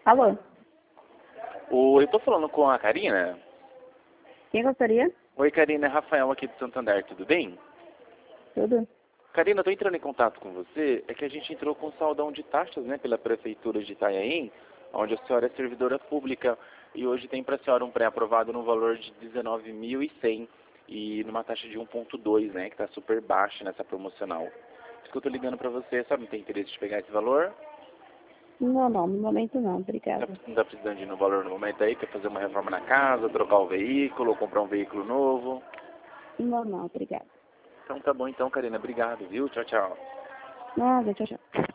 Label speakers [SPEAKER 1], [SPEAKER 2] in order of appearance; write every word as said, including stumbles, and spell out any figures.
[SPEAKER 1] Alô?
[SPEAKER 2] Oi, eu tô falando com a Karina.
[SPEAKER 1] Quem gostaria?
[SPEAKER 2] Oi, Karina, é Rafael aqui do Santander, tudo bem?
[SPEAKER 1] Tudo?
[SPEAKER 2] Karina, eu tô entrando em contato com você, é que a gente entrou com saldão de taxas, né, pela Prefeitura de Itanhaém, onde a senhora é servidora pública, e hoje tem para a senhora um pré-aprovado no valor de dezenove mil e cem e numa taxa de um ponto dois, né, que tá super baixa nessa promocional. Por isso que eu tô ligando para você, sabe, não tem interesse de pegar esse valor?
[SPEAKER 1] Não, não, no momento não,
[SPEAKER 2] Não
[SPEAKER 1] obrigada.
[SPEAKER 2] tá, não tá precisando de ir no valor no momento aí, quer fazer uma reforma na casa, trocar o veículo, comprar um veículo novo?
[SPEAKER 1] Não, não, obrigada.
[SPEAKER 2] Então tá bom então, Karina. Obrigado, viu? Tchau, tchau.
[SPEAKER 1] Nada, tchau, tchau.